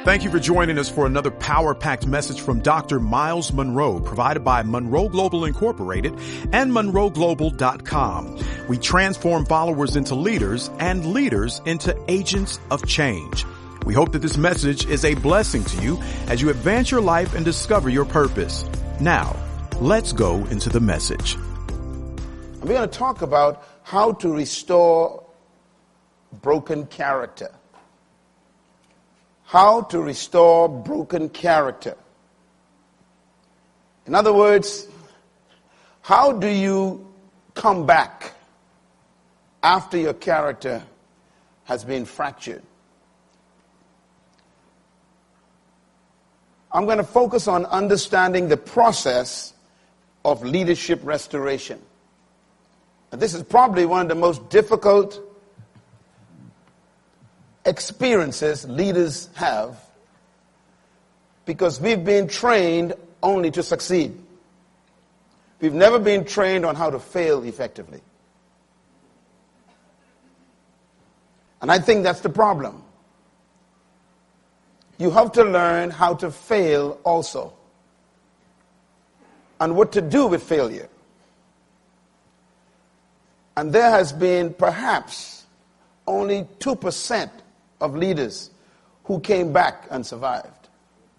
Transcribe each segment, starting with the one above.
Thank you for joining us for another power-packed message from Dr. Miles Monroe, provided by Monroe Global Incorporated and MonroeGlobal.com. We transform followers into leaders and leaders into agents of change. We hope that this message is a blessing to you as you advance your life and discover your purpose. Now, let's go into the message. We're going to talk about how to restore broken character. How to restore broken character. In other words, how do you come back after your character has been fractured? I'm going to focus on understanding the process of leadership restoration. And this is probably one of the most difficult experiences leaders have, because we've been trained only to succeed. We've never been trained on how to fail effectively. And I think that's the problem. You have to learn how to fail also, and what to do with failure. And there has been perhaps only 2% of leaders who came back and survived.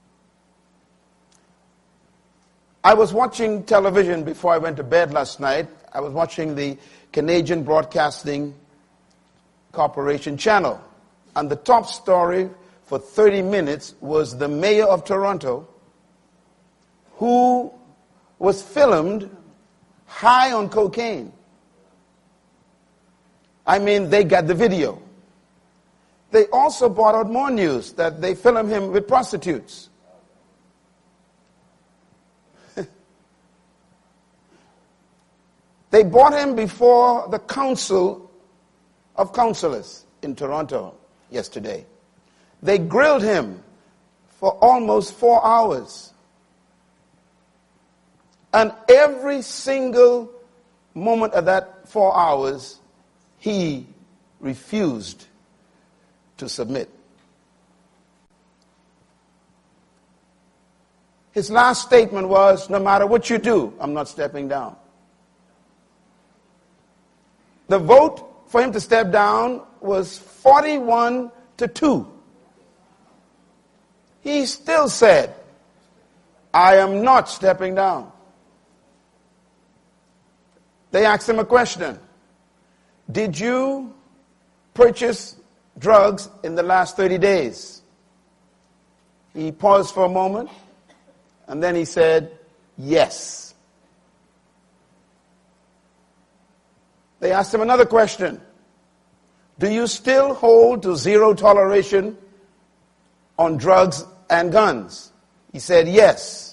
I was watching television before I went to bed last night. I was watching the Canadian Broadcasting Corporation channel. And the top story for 30 minutes was the mayor of Toronto, who was filmed high on cocaine. I mean, they got the video. They also brought out more news that they filmed him with prostitutes. They brought him before the Council of Councillors in Toronto yesterday. They grilled him for almost 4 hours. And every single moment of that 4 hours, he refused to submit. His last statement was, no matter what you do, I'm not stepping down. The vote for him to step down was 41-2. He still said, I am not stepping down. They asked him a question. Did you purchase drugs in the last 30 days? He paused for a moment, and then he said, yes. They asked him another question. Do you still hold to zero toleration on drugs and guns? He said, yes.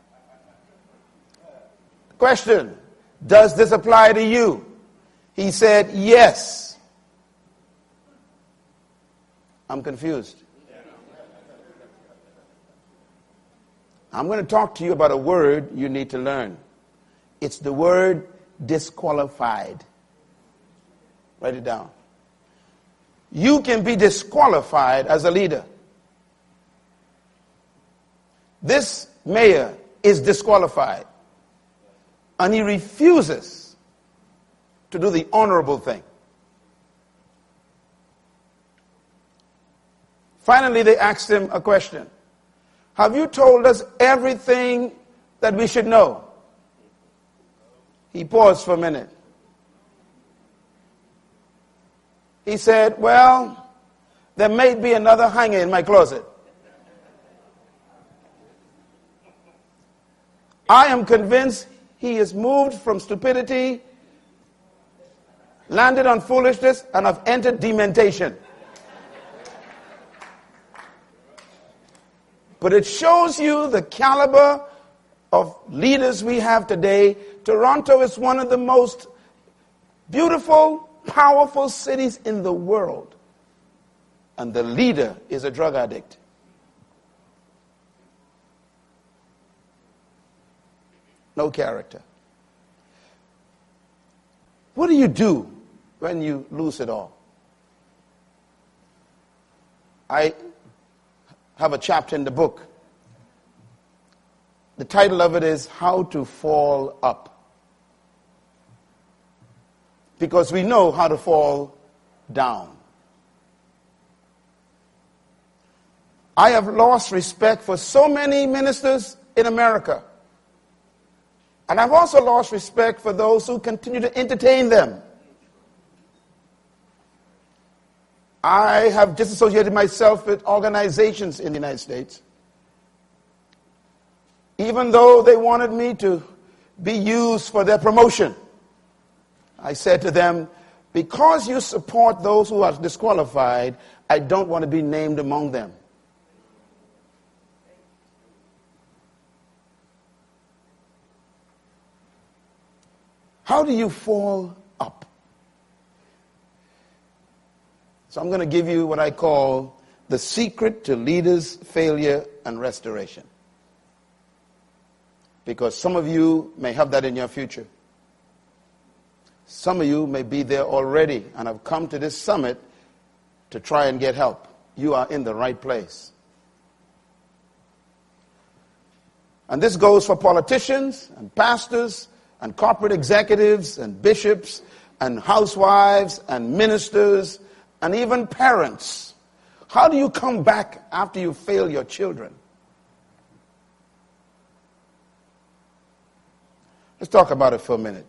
Question, does this apply to you? He said, yes. I'm confused. I'm going to talk to you about a word you need to learn. It's the word disqualified. Write it down. You can be disqualified as a leader. This mayor is disqualified, and he refuses to do the honorable thing. Finally, they asked him a question. Have you told us everything that we should know? He paused for a minute. He said, well, there may be another hanger in my closet. I am convinced he is moved from stupidity, landed on foolishness, and have entered dementation. But it shows you the caliber of leaders we have today. Toronto is one of the most beautiful, powerful cities in the world. And the leader is a drug addict. No character. What do you do when you lose it all? I have a chapter in the book. The title of it is How to Fall Up. Because we know how to fall down. I have lost respect for so many ministers in America. And I've also lost respect for those who continue to entertain them. I have disassociated myself with organizations in the United States. Even though they wanted me to be used for their promotion. I said to them, because you support those who are disqualified, I don't want to be named among them. How do you fall up? So I'm going to give you what I call the secret to leaders' failure and restoration. Because some of you may have that in your future. Some of you may be there already and have come to this summit to try and get help. You are in the right place. And this goes for politicians and pastors and corporate executives and bishops and housewives and ministers and even parents. How do you come back after you fail your children? Let's talk about it for a minute.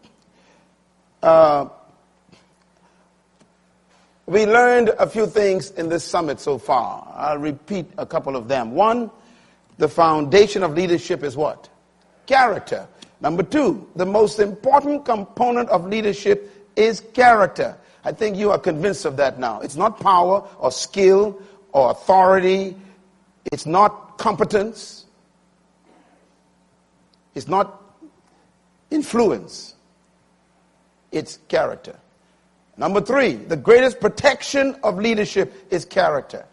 We learned a few things in this summit so far. I'll repeat a couple of them. One, the foundation of leadership is what? Character. Number two, the most important component of leadership is character. I think you are convinced of that now. It's not power or skill or authority. It's not competence. It's not influence. It's character. Number three, the greatest protection of leadership is character.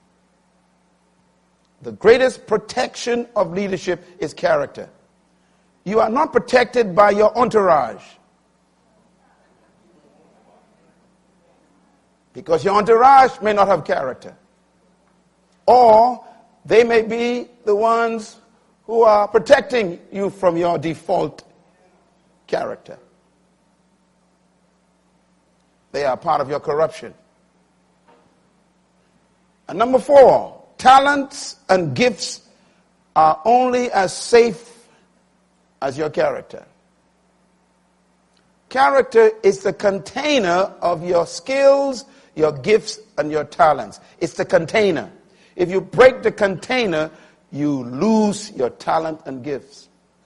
The greatest protection of leadership is character. You are not protected by your entourage. Because your entourage may not have character. Or they may be the ones who are protecting you from your default character. They are part of your corruption. And number four, talents and gifts are only as safe as your character. Character is the container of your skills, your gifts, and your talents. It's the container. If you break the container, you lose your talent and gifts.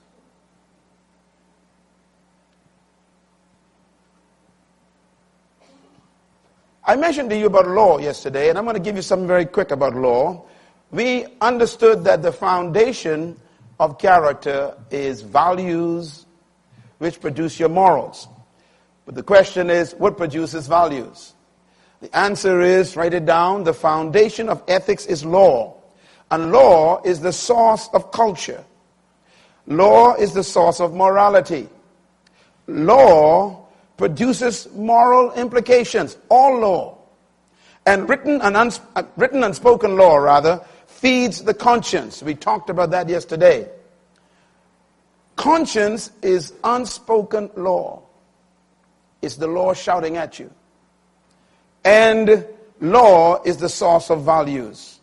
I mentioned to you about law yesterday, and I'm going to give you something very quick about law. We understood that the foundation of character is values which produce your morals. But the question is, what produces values? The answer is, write it down, the foundation of ethics is law. And law is the source of culture. Law is the source of morality. Law produces moral implications, all law. And written and spoken law, rather, feeds the conscience. We talked about that yesterday. Conscience is unspoken law. It's the law shouting at you. And law is the source of values.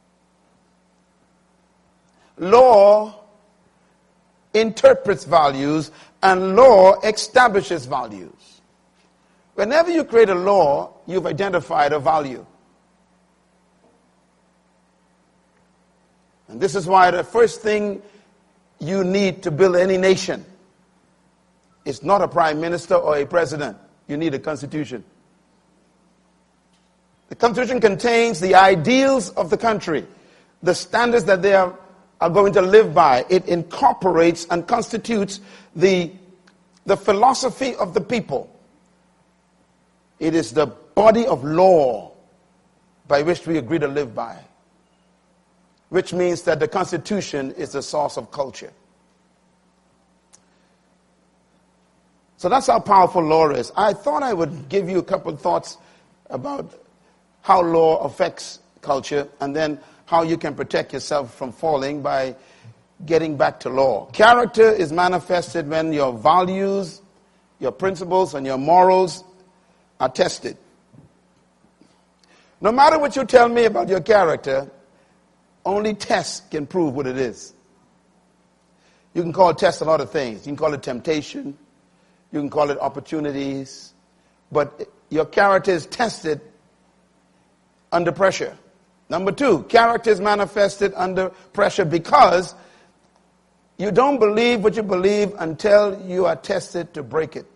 Law interprets values, and law establishes values. Whenever you create a law, you've identified a value. And this is why the first thing you need to build any nation is not a prime minister or a president. You need a constitution. The constitution contains the ideals of the country, the standards that they are going to live by. It incorporates and constitutes the philosophy of the people. It is the body of law by which we agree to live by, which means that the Constitution is the source of culture. So that's how powerful law is. I thought I would give you a couple of thoughts about how law affects culture, and then how you can protect yourself from falling by getting back to law. Character is manifested when your values, your principles, and your morals are tested. No matter what you tell me about your character, only tests can prove what it is. You can call test a lot of things. You can call it temptation. You can call it opportunities. But your character is tested under pressure. Number two, character is manifested under pressure because you don't believe what you believe until you are tested to break it.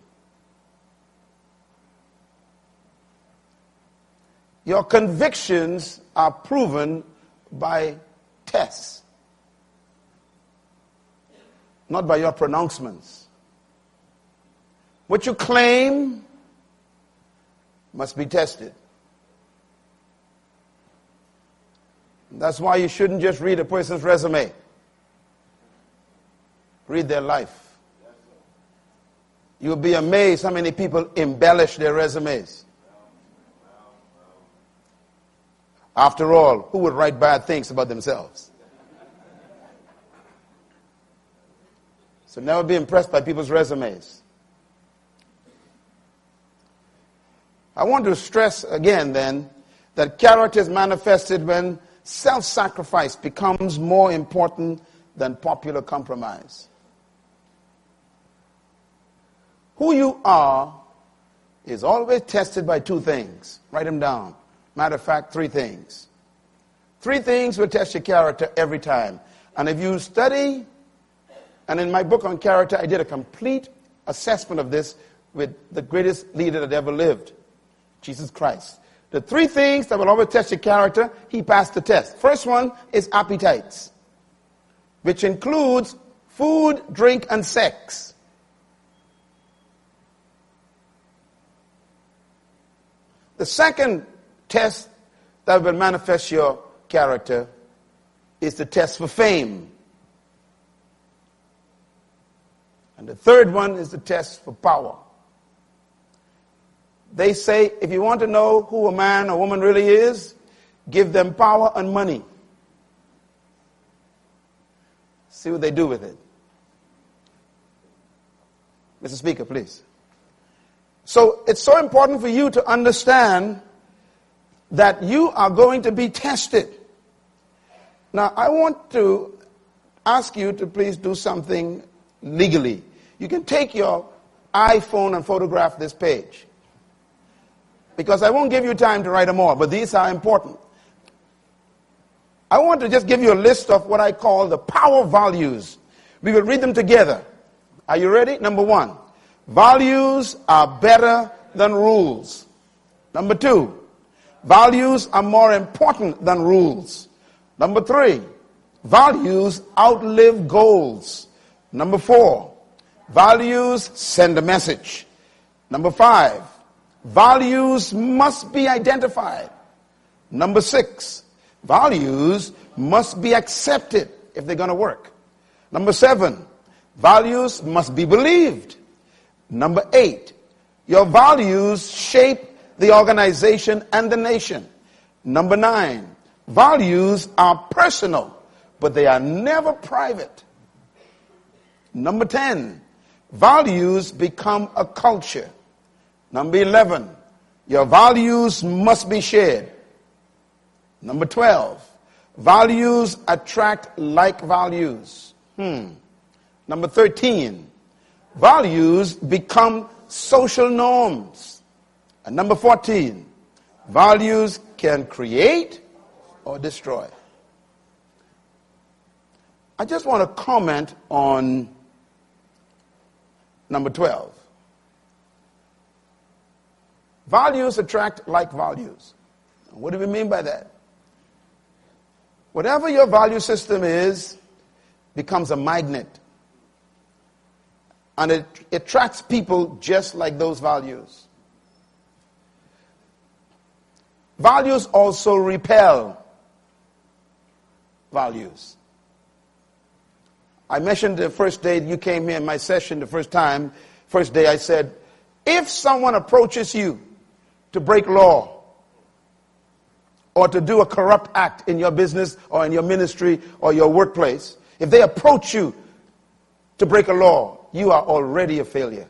Your convictions are proven by tests, not by your pronouncements. What you claim must be tested. That's why you shouldn't just read a person's resume. Read their life. You'll be amazed how many people embellish their resumes. After all, who would write bad things about themselves? So never be impressed by people's resumes. I want to stress again then that character is manifested when self-sacrifice becomes more important than popular compromise. Who you are is always tested by two things. Write them down. Matter of fact, three things. Three things will test your character every time. And if you study, and in my book on character, I did a complete assessment of this with the greatest leader that ever lived, Jesus Christ. The three things that will always test your character, he passed the test. First one is appetites, which includes food, drink, and sex. The second test that will manifest your character is the test for fame. And the third one is the test for power. They say if you want to know who a man or woman really is, give them power and money. See what they do with it. Mr. Speaker, please. So it's so important for you to understand that you are going to be tested. Now, I want to ask you to please do something legally. You can take your iPhone and photograph this page, because I won't give you time to write them all, but these are important. I want to just give you a list of what I call the power values. We will read them together. Are you ready? Number one, values are better than rules. Number two, values are more important than rules. Number three, values outlive goals. Number four, values send a message. Number five, values must be identified. Number six, values must be accepted if they're going to work. Number seven, values must be believed. Number eight, your values shape the organization and the nation. Number nine, values are personal, but they are never private. Number 10, values become a culture. Number 11, your values must be shared. Number 12, values attract like values. Number 13, values become social norms. And number 14, values can create or destroy. I just want to comment on number 12. Values attract like values. What do we mean by that? Whatever your value system is becomes a magnet. And it attracts people just like those values. Values also repel values. I mentioned the first day you came here in my session, the first day I said, if someone approaches you to break law, or to do a corrupt act in your business or in your ministry or your workplace, if they approach you to break a law, you are already a failure.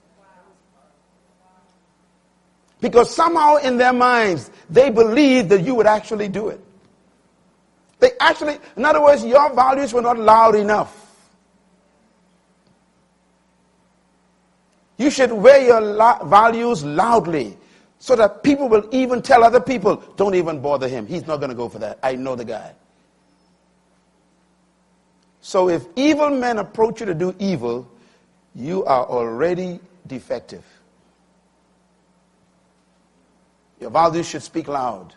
Because somehow in their minds, they believe that you would actually do it. In other words, your values were not loud enough. You should wear your values loudly so that people will even tell other people, don't even bother him. He's not going to go for that. I know the guy. So if evil men approach you to do evil, you are already defective. Your values should speak loud.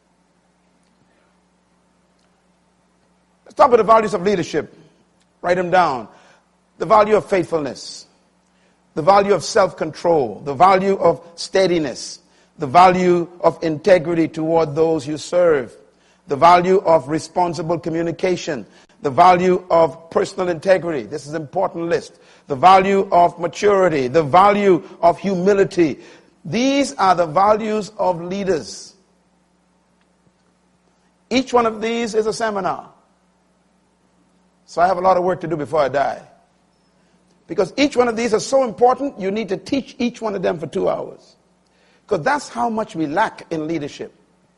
Let's talk about the values of leadership. Write them down. The value of faithfulness. The value of self-control. The value of steadiness. The value of integrity toward those you serve. The value of responsible communication. The value of personal integrity. This is an important list. The value of maturity. The value of humility. These are the values of leaders. Each one of these is a seminar. So I have a lot of work to do before I die. Because each one of these is so important, you need to teach each one of them for 2 hours. Because that's how much we lack in leadership.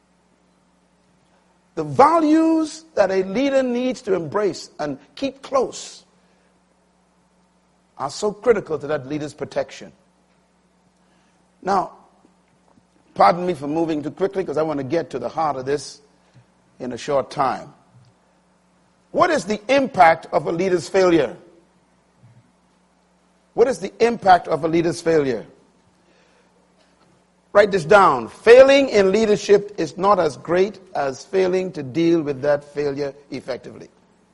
The values that a leader needs to embrace and keep close are so critical to that leader's protection. Now, pardon me for moving too quickly because I want to get to the heart of this in a short time. What is the impact of a leader's failure? What is the impact of a leader's failure? Write this down. Failing in leadership is not as great as failing to deal with that failure effectively.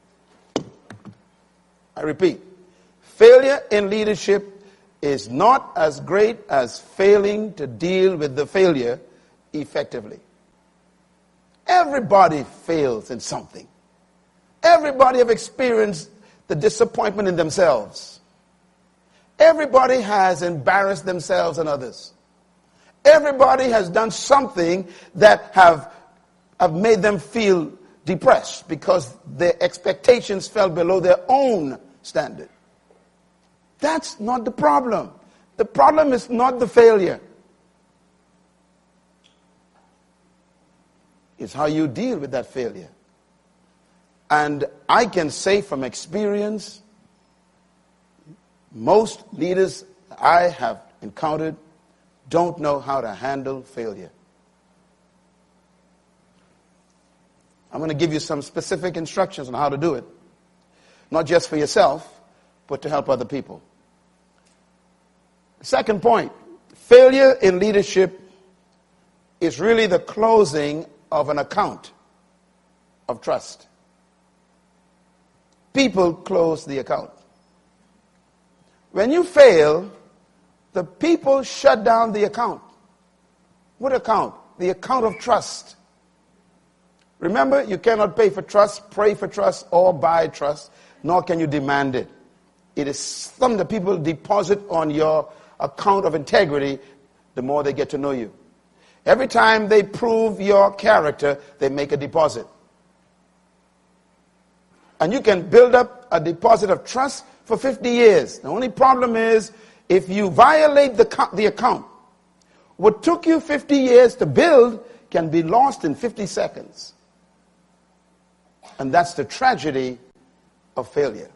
I repeat. Failure in leadership is not as great as failing to deal with the failure effectively. Everybody fails in something. Everybody have experienced the disappointment in themselves. Everybody has embarrassed themselves and others. Everybody has done something that have made them feel depressed because their expectations fell below their own standard. That's not the problem. The problem is not the failure. It's how you deal with that failure. And I can say from experience, most leaders I have encountered don't know how to handle failure. I'm going to give you some specific instructions on how to do it. Not just for yourself, but to help other people. Second point, failure in leadership is really the closing of an account of trust. People close the account. When you fail, the people shut down the account. What account? The account of trust. Remember, you cannot pay for trust, pray for trust, or buy trust, nor can you demand it. It is something that people deposit on your account of integrity the more they get to know you. Every time they prove your character, they make a deposit. And you can build up a deposit of trust for 50 years. The only problem is if you violate the account, what took you 50 years to build can be lost in 50 seconds. And that's the tragedy of failure.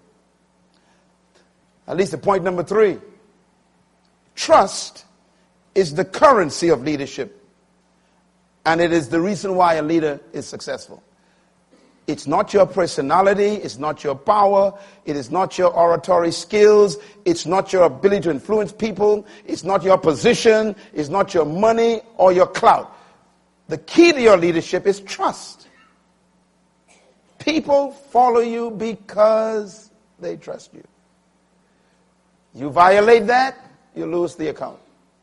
At least the point number 3. Trust is the currency of leadership. And it is the reason why a leader is successful. It's not your personality, it's not your power, it is not your oratory skills, it's not your ability to influence people, it's not your position, it's not your money or your clout. The key to your leadership is trust. People follow you because they trust you. You violate that, you lose the account.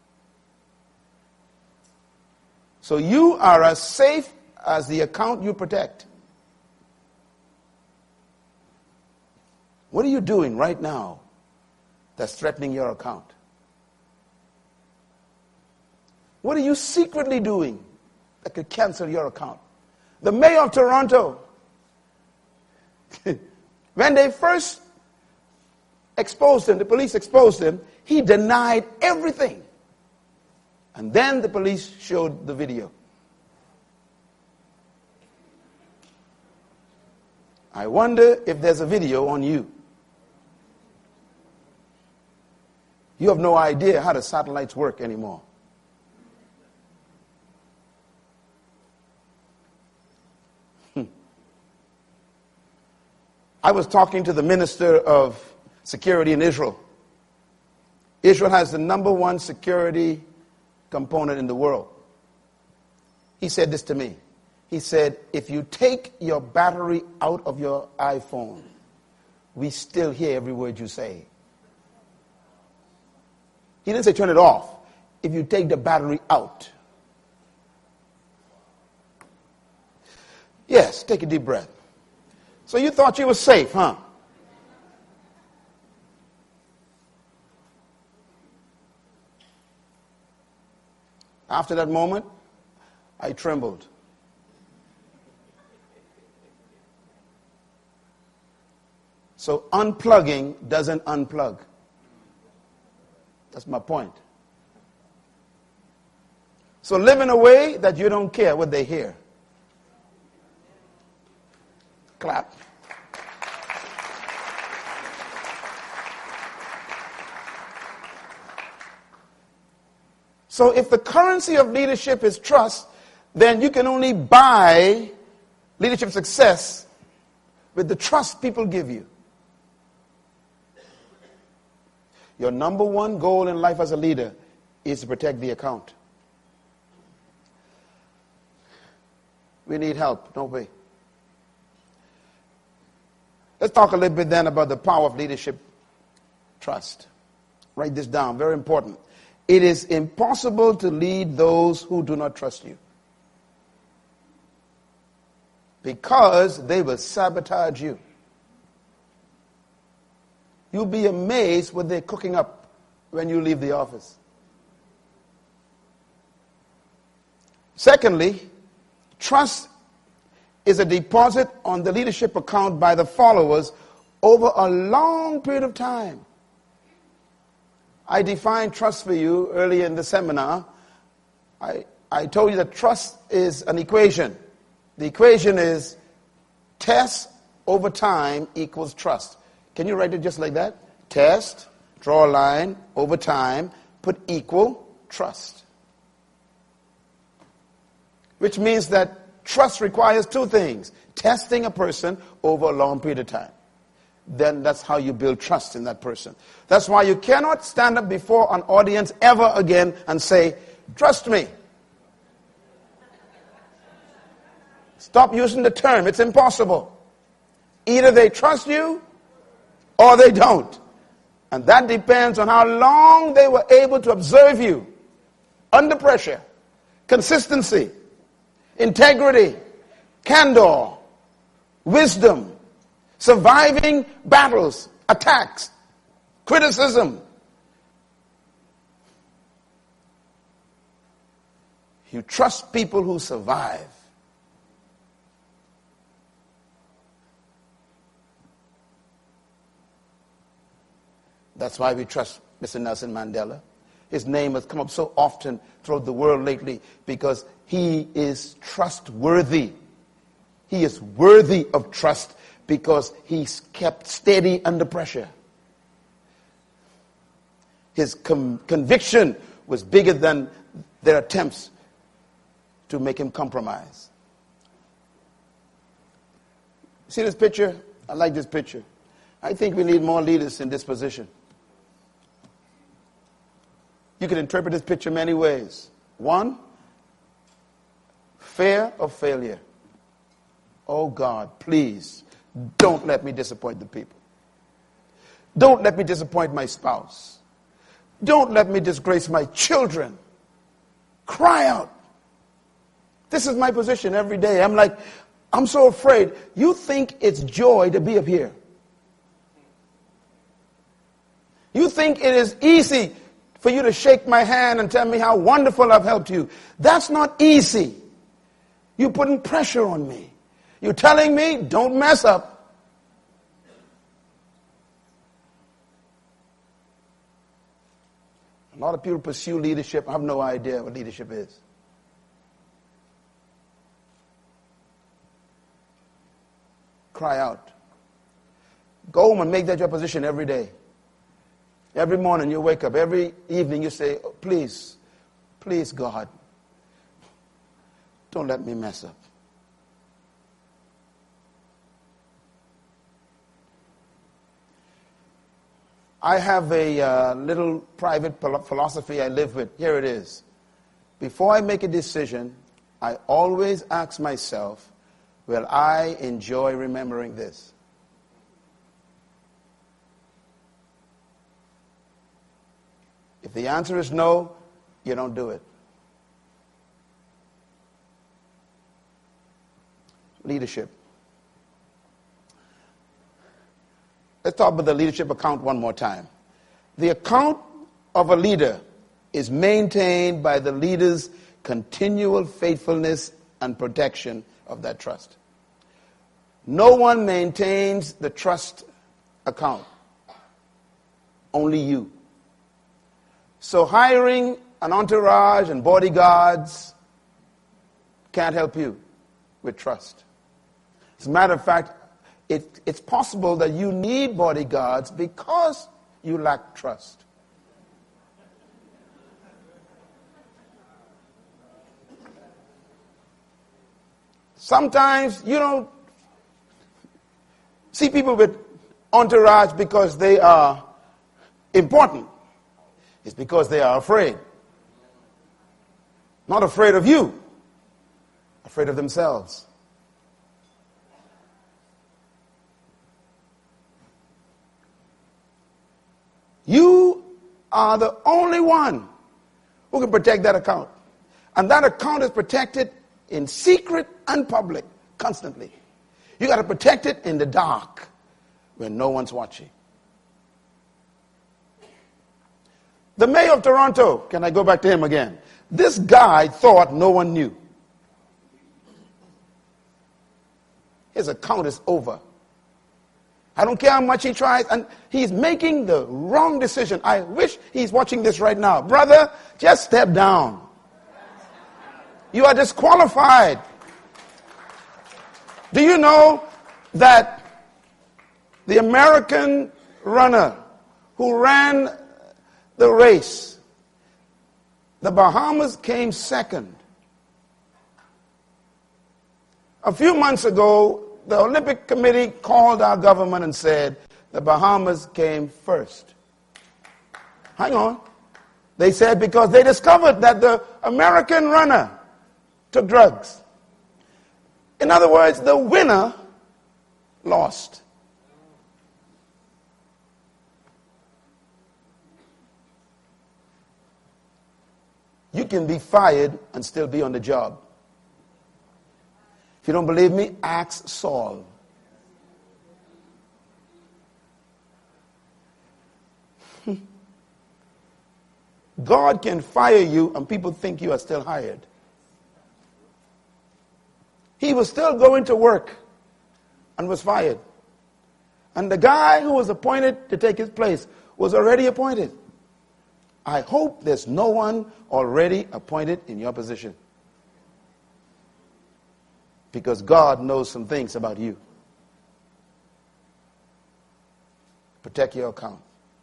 So you are as safe as the account you protect. What are you doing right now that's threatening your account? What are you secretly doing that could cancel your account? The mayor of Toronto, when they first exposed him, the police exposed him, he denied everything. And then the police showed the video. I wonder if there's a video on you. You have no idea how the satellites work anymore. I was talking to the Minister of Security in Israel. Israel has the #1 security component in the world. He said this to me. He said, if you take your battery out of your iPhone, we still hear every word you say. He didn't say turn it off. If you take the battery out. Yes, take a deep breath. So you thought you were safe, huh? After that moment, I trembled. So unplugging doesn't unplug. That's my point. So live in a way that you don't care what they hear. Clap. So if the currency of leadership is trust, then you can only buy leadership success with the trust people give you. Your #1 goal in life as a leader is to protect the account. We need help, don't we? Let's talk a little bit then about the power of leadership trust. Write this down, very important. It is impossible to lead those who do not trust you, because they will sabotage you. You'll be amazed what they're cooking up when you leave the office. Secondly, trust is a deposit on the leadership account by the followers over a long period of time. I defined trust for you earlier in the seminar. I told you that trust is an equation. The equation is test over time equals trust. Can you write it just like that? Test, draw a line, over time, put equal, trust. Which means that trust requires two things. Testing a person over a long period of time. Then that's how you build trust in that person. That's why you cannot stand up before an audience ever again and say, trust me. Stop using the term. It's impossible. Either they trust you or they don't. And that depends on how long they were able to observe you under pressure. Consistency, integrity, candor, wisdom, surviving battles, attacks, criticism. You trust people who survive. That's why we trust Mr. Nelson Mandela. His name has come up so often throughout the world lately because he is trustworthy. He is worthy of trust because he's kept steady under pressure. His conviction was bigger than their attempts to make him compromise. See this picture? I like this picture. I think we need more leaders in this position. You can interpret this picture many ways. One, fear of failure. Oh God, please, don't let me disappoint the people. Don't let me disappoint my spouse. Don't let me disgrace my children. Cry out. This is my position every day. I'm so afraid. You think it's joy to be up here. You think it is easy for you to shake my hand and tell me how wonderful I've helped you. That's not easy. You're putting pressure on me. You're telling me, don't mess up. A lot of people pursue leadership. I have no idea what leadership is. Cry out. Go home and make that your position every day. Every morning you wake up. Every evening you say, oh, please, please, God, don't let me mess up. I have a little private philosophy I live with. Here it is. Before I make a decision, I always ask myself, will I enjoy remembering this? If the answer is no, you don't do it. Leadership. Let's talk about the leadership account one more time. The account of a leader is maintained by the leader's continual faithfulness and protection of that trust. No one maintains the trust account. Only you. So hiring an entourage and bodyguards can't help you with trust. As a matter of fact, it's possible that you need bodyguards because you lack trust. Sometimes you don't see people with entourage because they are important. It's because they are afraid. Not afraid of you, afraid of themselves. You are the only one who can protect that account. And that account is protected in secret and public, constantly. You got to protect it in the dark when no one's watching. The mayor of Toronto, can I go back to him again? This guy thought no one knew. His account is over. I don't care how much he tries, and he's making the wrong decision. I wish he's watching this right now. Brother, just step down. You are disqualified. Do you know that the American runner who ran the race, the Bahamas came second? A few months ago, the Olympic Committee called our government and said the Bahamas came first. Hang on. They said because they discovered that the American runner took drugs. In other words, the winner lost. You can be fired and still be on the job. If you don't believe me, ask Saul. God can fire you and people think you are still hired. He was still going to work and was fired. And the guy who was appointed to take his place was already appointed. I hope there's no one already appointed in your position. Because God knows some things about you. Protect your account.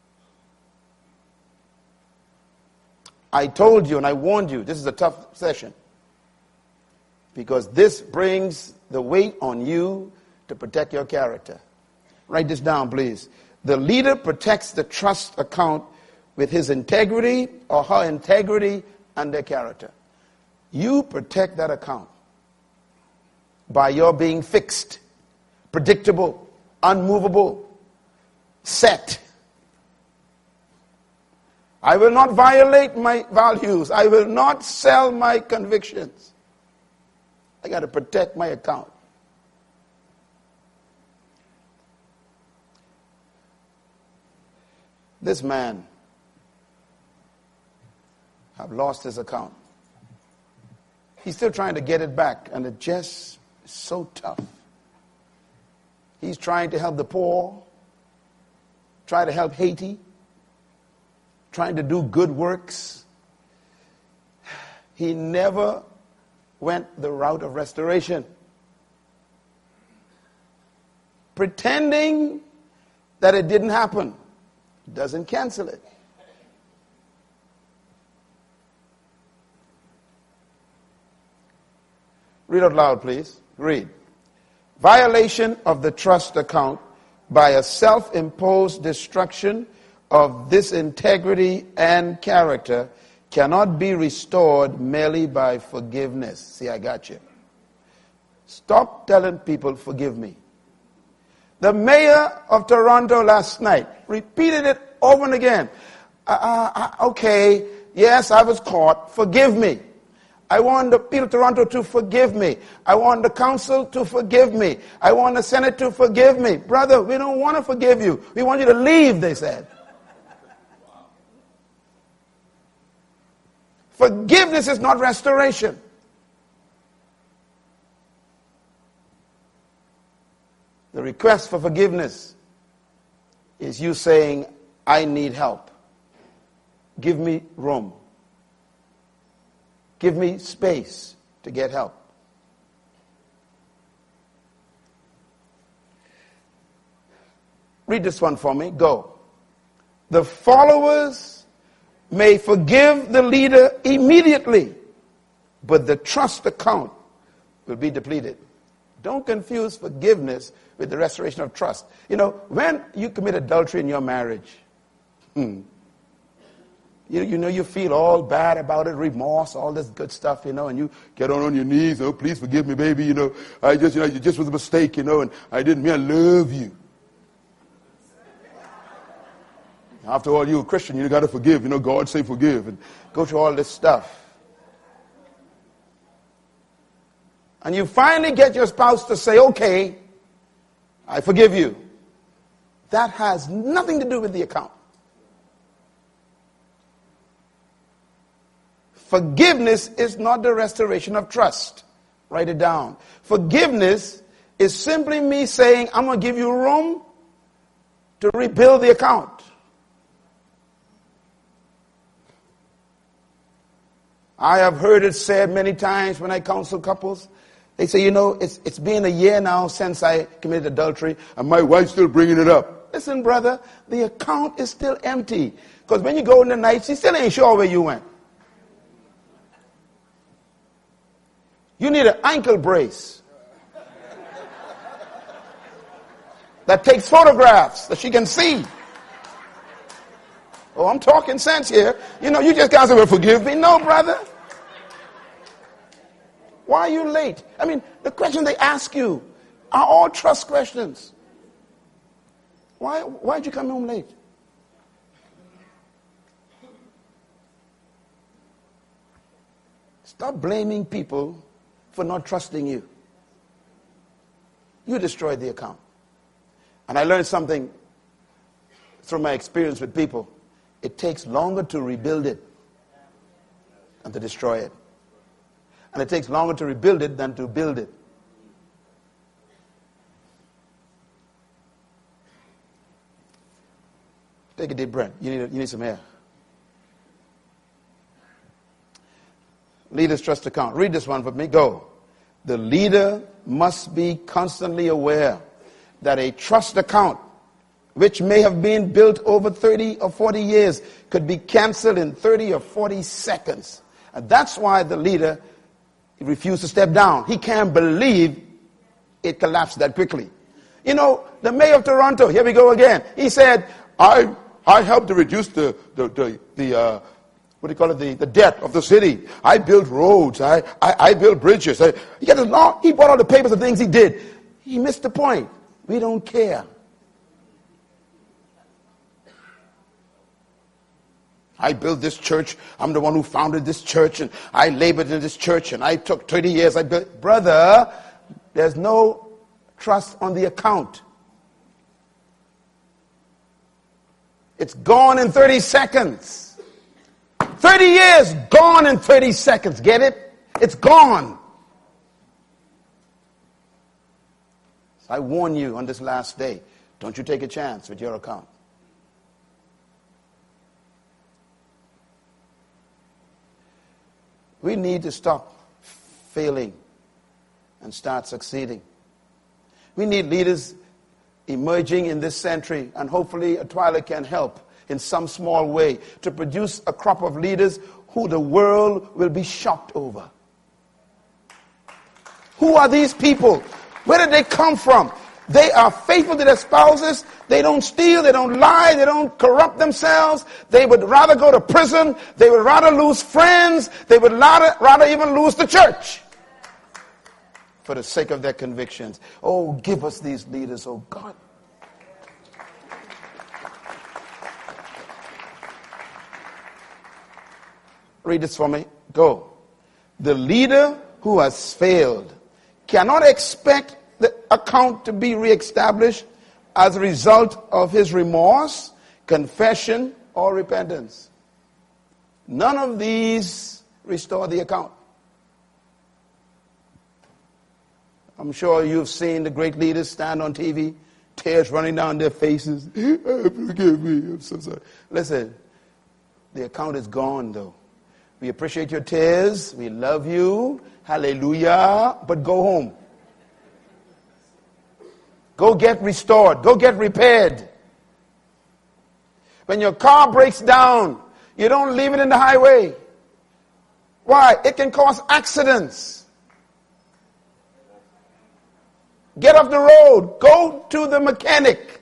I told you and I warned you, this is a tough session. Because this brings the weight on you to protect your character. Write this down, please. The leader protects the trust account with his integrity or her integrity and their character. You protect that account by your being fixed, predictable, unmovable, set. I will not violate my values. I will not sell my convictions. I got to protect my account. This man have lost his account. He's still trying to get it back, and it just is so tough. He's trying to help the poor, try to help Haiti, trying to do good works. He never went the route of restoration. Pretending that it didn't happen doesn't cancel it. Read out loud, please. Read. Violation of the trust account by a self-imposed destruction of this integrity and character cannot be restored merely by forgiveness. See, I got you. Stop telling people, forgive me. The mayor of Toronto last night repeated it over and again. Okay, yes, I was caught. Forgive me. I want the people of Toronto to forgive me. I want the council to forgive me. I want the Senate to forgive me. Brother, we don't want to forgive you. We want you to leave, they said. Forgiveness is not restoration. The request for forgiveness is you saying, I need help. Give me room. Give me space to get help. Read this one for me. Go. The followers may forgive the leader immediately, but the trust account will be depleted. Don't confuse forgiveness with the restoration of trust. You know, when you commit adultery in your marriage, you know, you feel all bad about it, remorse, all this good stuff, you know, and you get on your knees, oh, please forgive me, baby, you know, it just was a mistake, you know, and I didn't mean I love you. After all, you're a Christian, you got to forgive, you know, God say forgive, and go through all this stuff. And you finally get your spouse to say, okay, I forgive you. That has nothing to do with the account. Forgiveness is not the restoration of trust. Write it down. Forgiveness is simply me saying, I'm going to give you room to rebuild the account. I have heard it said many times when I counsel couples. They say, you know, it's been a year now since I committed adultery, and my wife's still bringing it up. Listen, brother, the account is still empty. Because when you go in the night, she still ain't sure where you went. You need an ankle brace that takes photographs that she can see. Oh, I'm talking sense here. You know, you just can't say, well, forgive me. No, brother. Why are you late? I mean, the questions they ask you are all trust questions. Why'd you come home late? Stop blaming people for not trusting you. You destroyed the account. And I learned something through my experience with people. It takes longer to rebuild it than to destroy it. And it takes longer to rebuild it than to build it. Take a deep breath. You need some air. Leader's trust account. Read this one for me. Go. The leader must be constantly aware that a trust account, which may have been built over 30 or 40 years, could be canceled in 30 or 40 seconds. And that's why the leader refused to step down. He can't believe it collapsed that quickly. You know, the mayor of Toronto, here we go again. He said, I helped to reduce the debt of the city. I built roads. I built bridges. He brought all the papers of things he did. He missed the point. We don't care. I built this church. I'm the one who founded this church, and I labored in this church, and I took 30 years. I built. Brother, there's no trust on the account. It's gone in 30 seconds. 30 years, gone in 30 seconds. Get it? It's gone. So I warn you on this last day, don't you take a chance with your account. We need to stop failing and start succeeding. We need leaders emerging in this century, and hopefully Atwila can help in some small way to produce a crop of leaders who the world will be shocked over. Who are these people? Where did they come from? They are faithful to their spouses. They don't steal. They don't lie. They don't corrupt themselves. They would rather go to prison. They would rather lose friends. They would rather even lose the church for the sake of their convictions. Oh, give us these leaders, oh God. Read this for me. Go. The leader who has failed cannot expect the account to be reestablished as a result of his remorse, confession, or repentance. None of these restore the account. I'm sure you've seen the great leaders stand on TV, tears running down their faces. Forgive me, I'm so sorry. Listen, the account is gone though. We appreciate your tears. We love you. Hallelujah. But go home. Go get restored. Go get repaired. When your car breaks down, you don't leave it in the highway. Why? It can cause accidents. Get off the road. Go to the mechanic.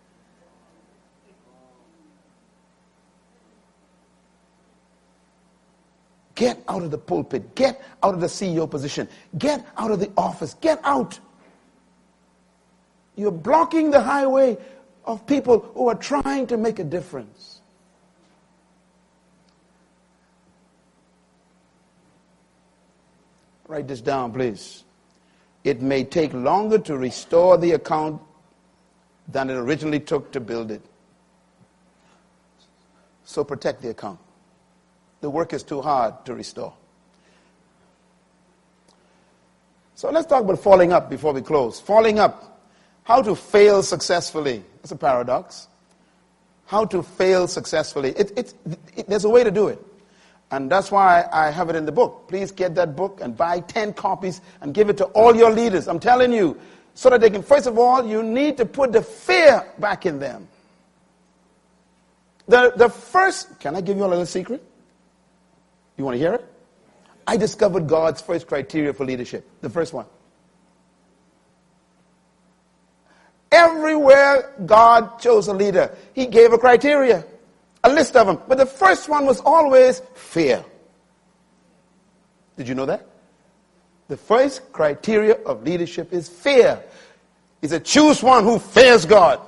Get out of the pulpit. Get out of the CEO position. Get out of the office. Get out. You're blocking the highway of people who are trying to make a difference. Write this down, please. It may take longer to restore the account than it originally took to build it. So protect the account. The work is too hard to restore. So let's talk about falling up before we close. Falling up. How to fail successfully. It's a paradox. How to fail successfully. There's a way to do it. And that's why I have it in the book. Please get that book and buy 10 copies and give it to all your leaders. I'm telling you, so that they can, first of all, you need to put the fear back in them. The first, can I give you a little secret? You want to hear it? I discovered God's first criteria for leadership. The first one. Everywhere God chose a leader, he gave a criteria, a list of them. But the first one was always fear. Did you know that? The first criteria of leadership is fear. He said, choose one who fears God.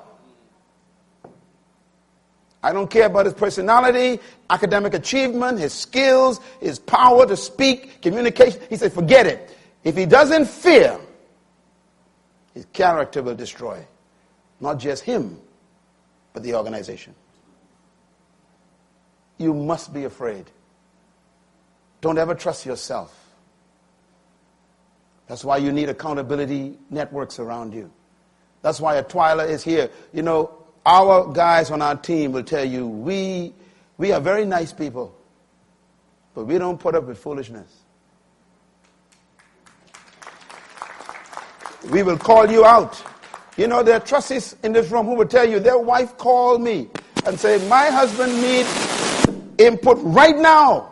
I don't care about his personality, academic achievement, his skills, his power to speak, communication. He said, forget it. If he doesn't fear, his character will destroy. Not just him, but the organization. You must be afraid. Don't ever trust yourself. That's why you need accountability networks around you. That's why Atwila is here. You know, our guys on our team will tell you, we are very nice people, but we don't put up with foolishness. We will call you out. You know, there are trustees in this room who will tell you their wife called me and say, my husband needs input right now.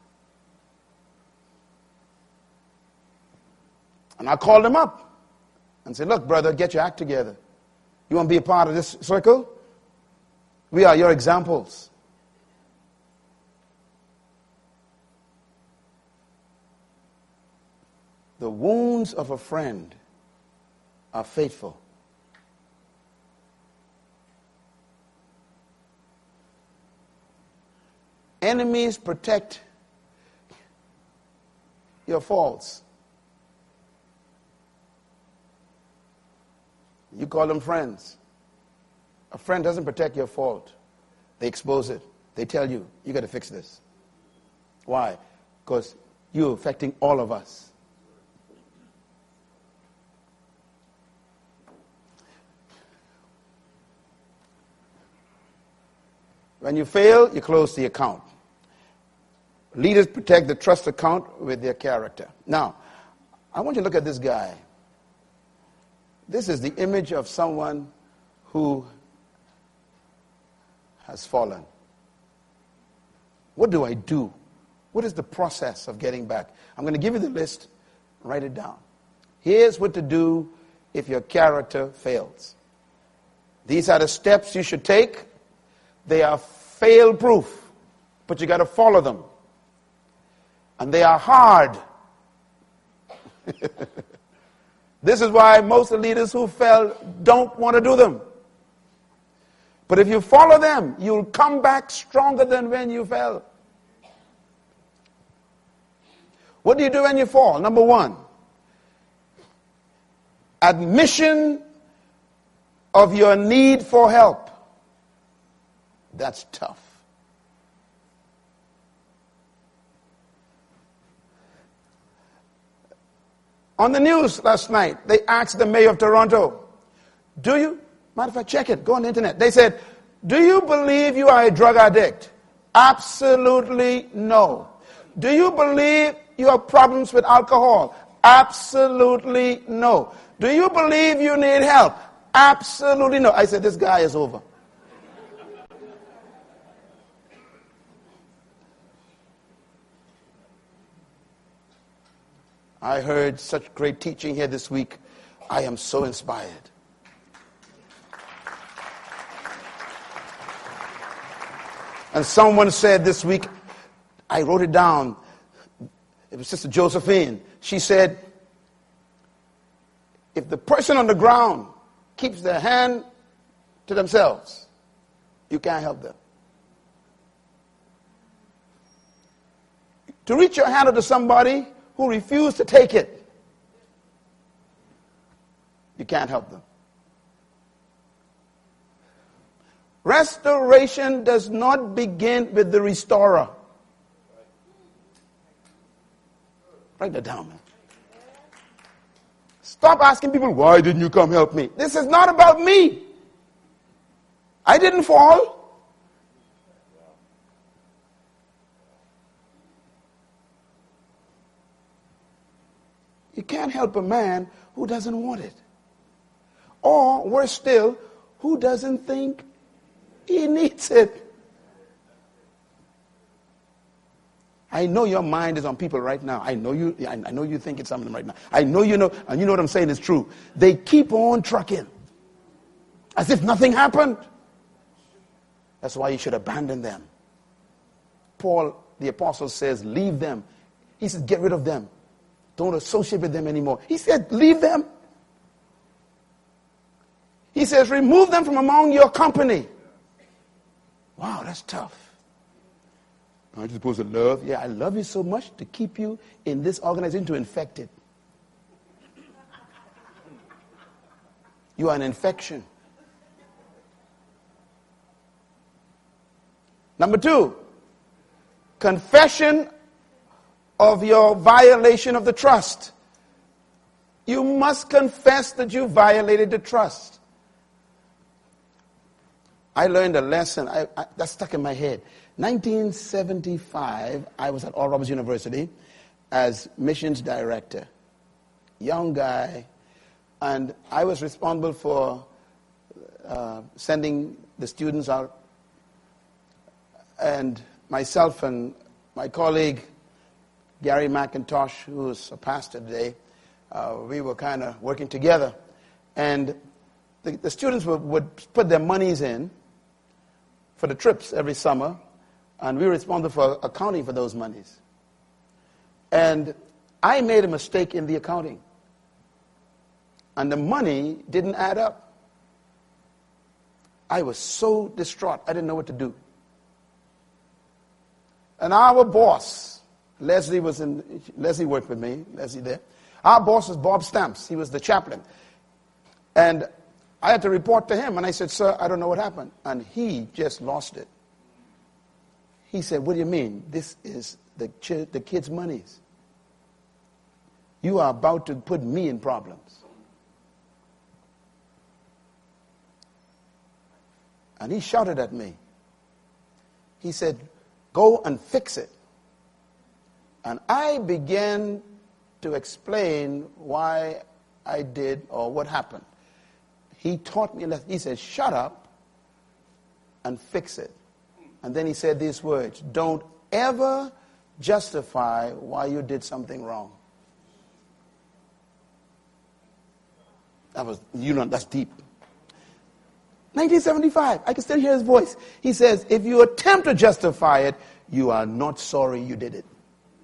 And I called them up and said, look, brother, get your act together. You want to be a part of this circle? We are your examples. The wounds of a friend are faithful. Enemies protect your faults. You call them friends. A friend doesn't protect your fault. They expose it. They tell you, you got to fix this. Why? Because you're affecting all of us. When you fail, you close the account. Leaders protect the trust account with their character. Now, I want you to look at this guy. This is the image of someone who has fallen. What do I do? What is the process of getting back? I'm going to give you the list. Write it down. Here's what to do if your character fails. These are the steps you should take. They are fail-proof, but you got to follow them. And they are hard. This is why most of the leaders who fell don't want to do them. But if you follow them, you'll come back stronger than when you fell. What do you do when you fall? Number one, admission of your need for help. That's tough. On the news last night, they asked the mayor of Toronto, matter of fact, check it, go on the internet. They said, do you believe you are a drug addict? Absolutely no. Do you believe you have problems with alcohol? Absolutely no. Do you believe you need help? Absolutely no. I said, this guy is over. I heard such great teaching here this week. I am so inspired. And someone said this week, I wrote it down, it was Sister Josephine. She said, if the person on the ground keeps their hand to themselves, you can't help them. To reach your hand out to somebody who refuse to take it, you can't help them. Restoration does not begin with the restorer. Write that down, man. Stop asking people, why didn't you come help me? This is not about me. I didn't fall. You can't help a man who doesn't want it. Or, worse still, who doesn't think he needs it. I know your mind is on people right now. I know you think it's something right now. I know you know, and you know what I'm saying is true. They keep on trucking as if nothing happened. That's why you should abandon them. Paul, the apostle, says, leave them. He says, get rid of them. Don't associate with them anymore. He said, leave them. He says, remove them from among your company. Wow, that's tough. Aren't you supposed to love? Yeah, I love you so much to keep you in this organization, to infect it. You are an infection. Number two, confession of your violation of the trust. You must confess that you violated the trust. I learned a lesson that stuck in my head. 1975, I was at Oral Roberts University as missions director. Young guy. And I was responsible for sending the students out. And myself and my colleague, Gary McIntosh, who's a pastor today, we were kind of working together. And the students would put their monies in for the trips every summer, and we were responsible for accounting for those monies. And I made a mistake in the accounting, and the money didn't add up. I was so distraught, I didn't know what to do. And our boss, Leslie worked with me, Leslie there. Our boss was Bob Stamps. He was the chaplain. And I had to report to him, and I said, sir, I don't know what happened. And he just lost it. He said, what do you mean? This is the kids' monies. You are about to put me in problems. And he shouted at me. He said, go and fix it. And I began to explain why I did or what happened. He taught me, he said, shut up and fix it. And then he said these words, don't ever justify why you did something wrong. That's deep. 1975, I can still hear his voice. He says, if you attempt to justify it, you are not sorry you did it.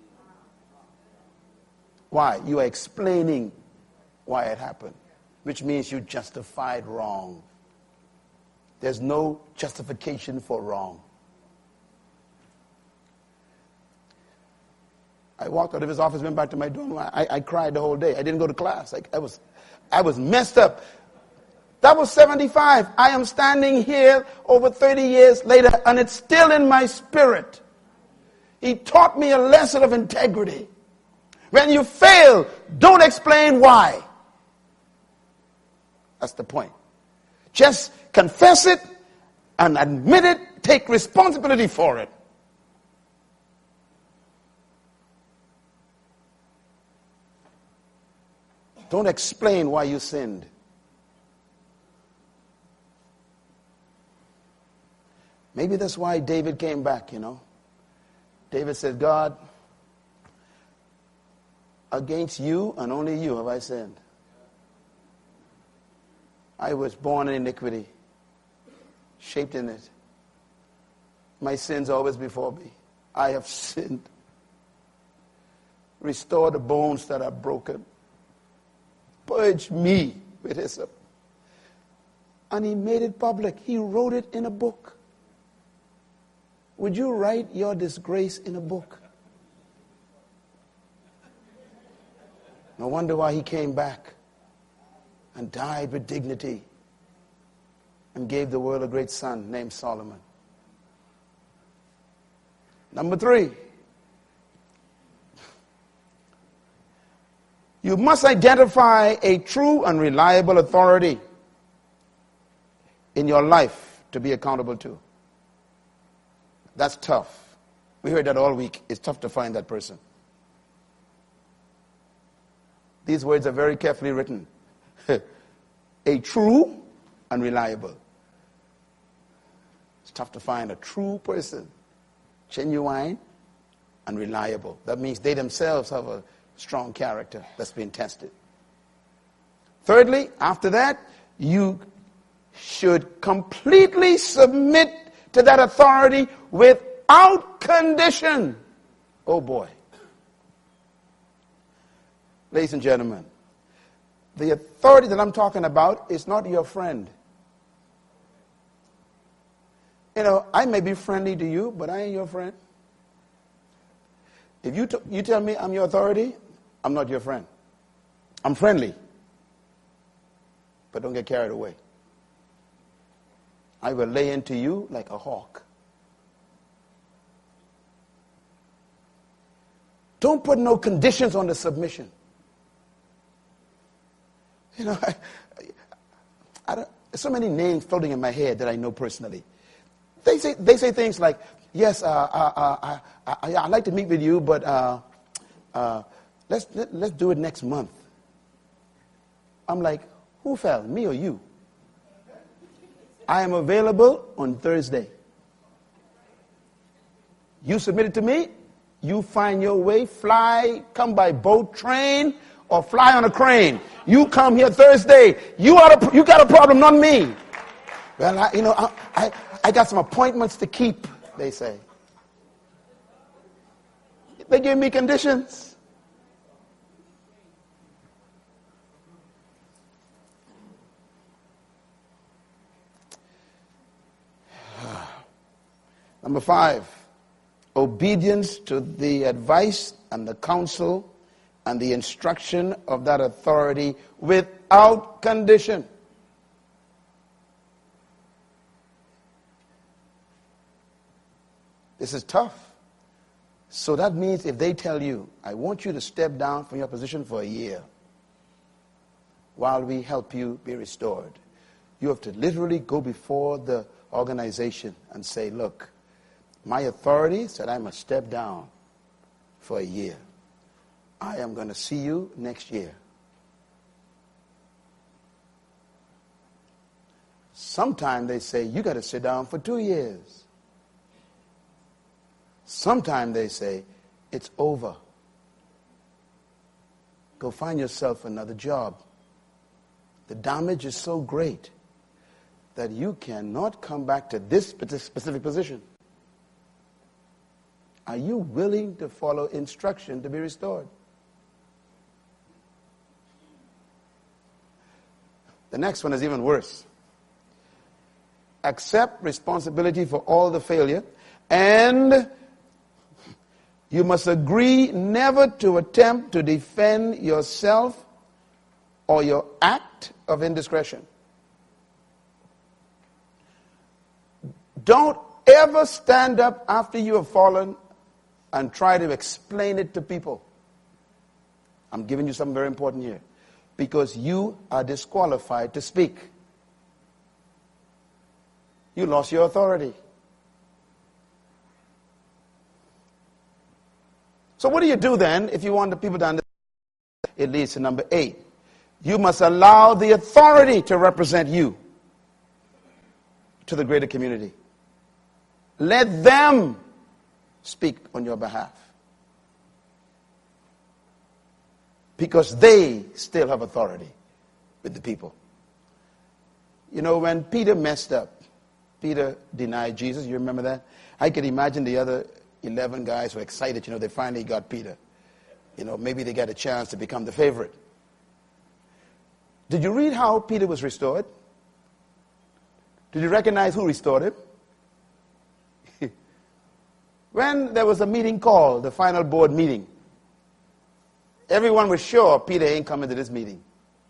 Why? You are explaining why it happened, which means you justified wrong. There's no justification for wrong. I walked out of his office, went back to my dorm. I cried the whole day. I didn't go to class. I was messed up. That was 75. I am standing here over 30 years later, and it's still in my spirit. He taught me a lesson of integrity. When you fail, don't explain why. That's the point. Just confess it and admit it. Take responsibility for it. Don't explain why you sinned. Maybe that's why David came back, David said, God, against you and only you have I sinned. I was born in iniquity, shaped in it. My sins always before me. I have sinned. Restore the bones that are broken. Purge me with hyssop. And he made it public. He wrote it in a book. Would you write your disgrace in a book? No wonder why he came back and died with dignity and gave the world a great son named Solomon. Number 3, you must identify a true and reliable authority in your life to be accountable to. That's tough. We heard that all week. It's tough to find that person. These words are very carefully written. A true and reliable. It's tough to find a true person, genuine and reliable. That means they themselves have a strong character that's been tested. Thirdly, after that, you should completely submit to that authority without condition. Oh boy. Ladies and gentlemen, the authority that I'm talking about is not your friend. I may be friendly to you, but I ain't your friend. If you tell me I'm your authority, I'm not your friend. I'm friendly. But don't get carried away. I will lay into you like a hawk. Don't put no conditions on the submission. I don't, so many names floating in my head that I know personally. They say things like, yes, I'd like to meet with you, but let's do it next month. I'm like, who fell, me or you? I am available on Thursday. You submit it to me. You find your way, fly, come by boat, train, or fly on a crane. You come here Thursday. You got a problem, not me. Well, I got some appointments to keep, they say. They give me conditions. Number 5, obedience to the advice and the counsel and the instruction of that authority without condition. This is tough. So that means if they tell you, I want you to step down from your position for a year while we help you be restored, you have to literally go before the organization and say, look, my authority said I must step down for a year. I am going to see you next year. Sometimes they say, you got to sit down for 2 years. Sometimes they say, it's over. Go find yourself another job. The damage is so great that you cannot come back to this specific position. Are you willing to follow instruction to be restored? The next one is even worse. Accept responsibility for all the failure, and you must agree never to attempt to defend yourself or your act of indiscretion. Don't ever stand up after you have fallen and try to explain it to people. I'm giving you something very important here. Because you are disqualified to speak. You lost your authority. So what do you do then if you want the people to understand? It leads to number 8. You must allow the authority to represent you to the greater community. Let them speak on your behalf. Because they still have authority with the people. You know, when Peter messed up, Peter denied Jesus. You remember that? I could imagine the other 11 guys were excited. You know, they finally got Peter. You know, maybe they got a chance to become the favorite. Did you read how Peter was restored? Did you recognize who restored him? When there was a meeting called, the final board meeting, everyone was sure Peter ain't coming to this meeting.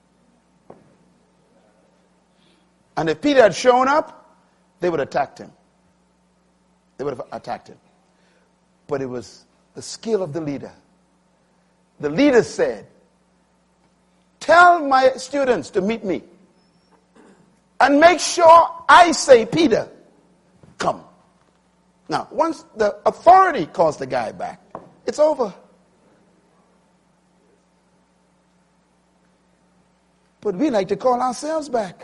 And if Peter had shown up, they would have attacked him. They would have attacked him. But it was the skill of the leader. The leader said, tell my students to meet me. And make sure I say, Peter, come. Now, once the authority calls the guy back, it's over. But we like to call ourselves back.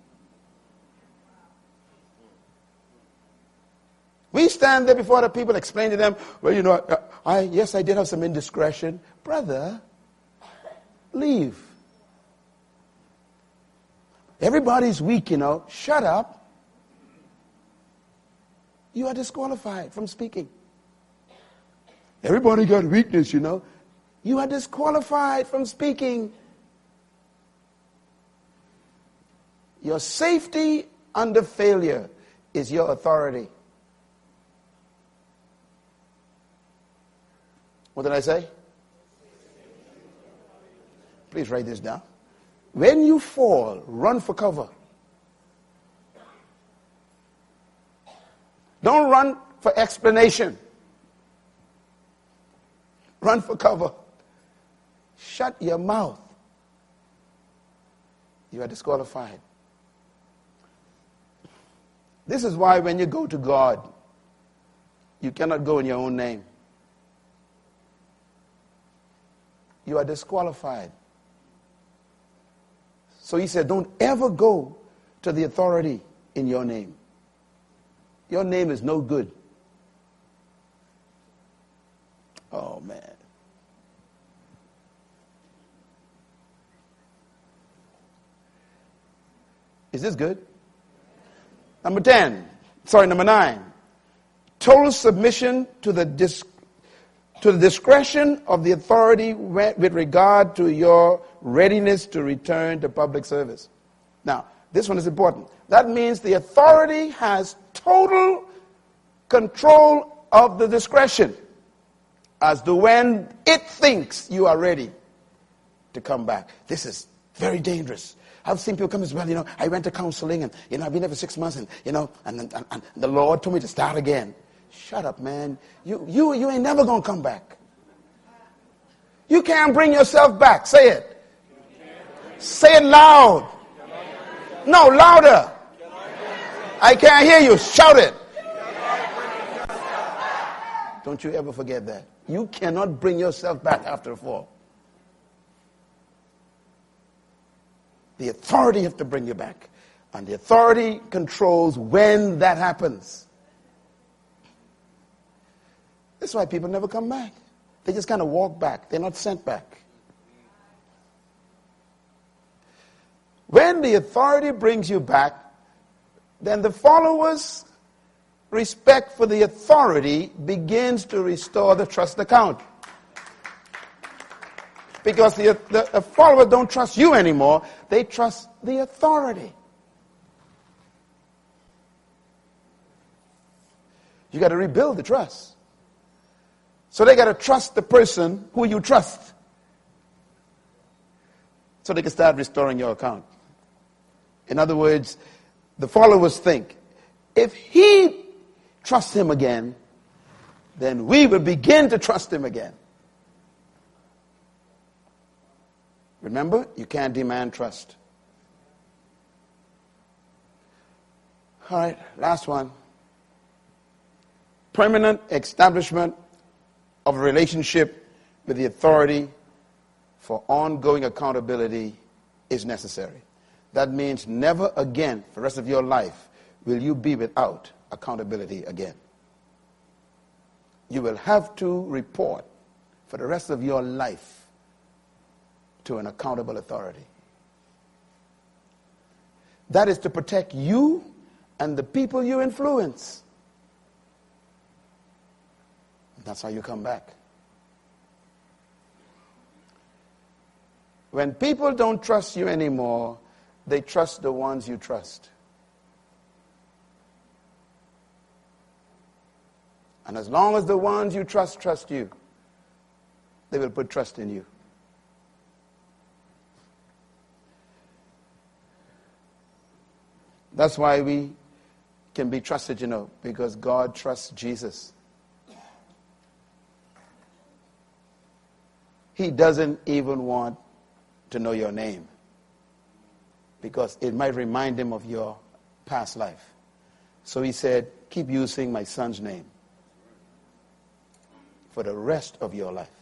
We stand there before the people, explain to them, well, you know, yes, I did have some indiscretion. Brother, leave. Everybody's weak, you know. Shut up. You are disqualified from speaking. Everybody got weakness, you know. You are disqualified from speaking. Your safety under failure is your authority. What did I say? Please write this down. When you fall, run for cover. Don't run for explanation. Run for cover. Shut your mouth. You are disqualified. This is why when you go to God, you cannot go in your own name. You are disqualified. So he said, don't ever go to the authority in your name. Your name is no good. Oh, man. Is this good? Number 9. Total submission to the discretion of the authority with regard to your readiness to return to public service. Now, this one is important. That means the authority has total control of the discretion as to when it thinks you are ready to come back. This is very dangerous. I've seen people come as well, you know, I went to counseling and, you know, I've been there for 6 months and, you know, and the Lord told me to start again. Shut up, man. You ain't never going to come back. You can't bring yourself back. Say it. Say it loud. No, louder. I can't hear you. Shout it. Don't you ever forget that. You cannot bring yourself back after a fall. The authority has to bring you back. And the authority controls when that happens. That's why people never come back. They just kind of walk back. They're not sent back. When the authority brings you back, then the followers' respect for the authority begins to restore the trust account. Because the followers don't trust you anymore. They trust the authority. You got to rebuild the trust. So they got to trust the person who you trust. So they can start restoring your account. In other words, the followers think, if he trusts him again, then we will begin to trust him again. Remember, you can't demand trust. All right, last one. Permanent establishment of a relationship with the authority for ongoing accountability is necessary. That means never again, for the rest of your life, will you be without accountability again. You will have to report for the rest of your life to an accountable authority. That is to protect you and the people you influence. That's how you come back. When people don't trust you anymore, they trust the ones you trust. And as long as the ones you trust you, they will put trust in you. That's why we can be trusted, because God trusts Jesus. He doesn't even want to know your name because it might remind him of your past life. So he said, keep using my son's name for the rest of your life.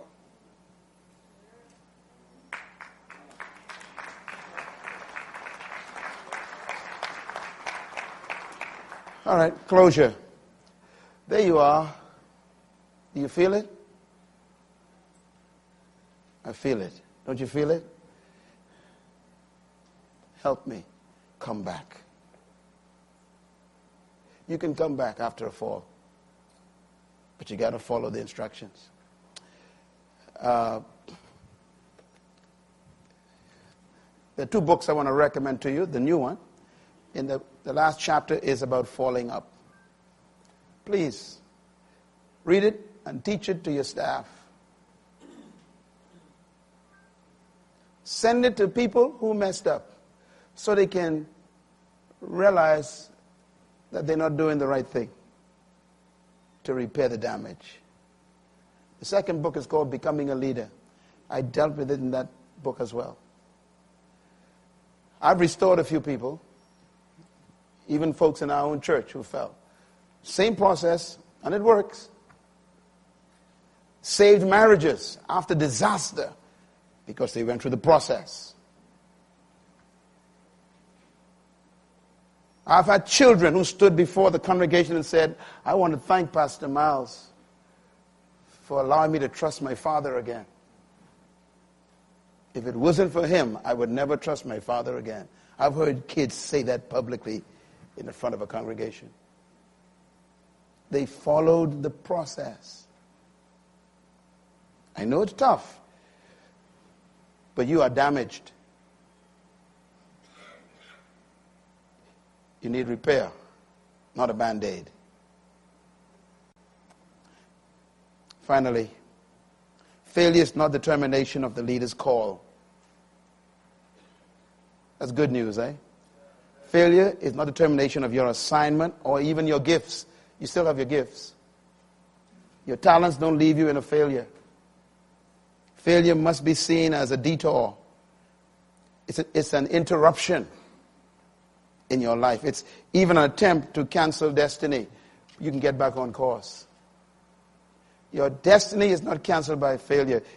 All right, closure. There you are. Do you feel it? I feel it. Don't you feel it? Help me come back. You can come back after a fall, but you got to follow the instructions. There are two books I want to recommend to you. The new one, in the last chapter, is about falling up. Please read it and teach it to your staff. Send it to people who messed up so they can realize that they're not doing the right thing to repair the damage. The second book is called Becoming a Leader. I dealt with it in that book as well. I've restored a few people, even folks in our own church who fell. Same process, and it works. Saved marriages after disaster because they went through the process. I've had children who stood before the congregation and said, I want to thank Pastor Miles for allowing me to trust my father again. If it wasn't for him, I would never trust my father again. I've heard kids say that publicly in the front of a congregation. They followed the process. I know it's tough, but you are damaged. You need repair, not a Band-Aid. Finally, failure is not determination of the leader's call. That's good news, eh? Failure is not determination of your assignment or even your gifts. You still have your gifts. Your talents don't leave you in a failure. Failure must be seen as a detour. It's an interruption in your life. It's even an attempt to cancel destiny. You can get back on course. Your destiny is not canceled by failure.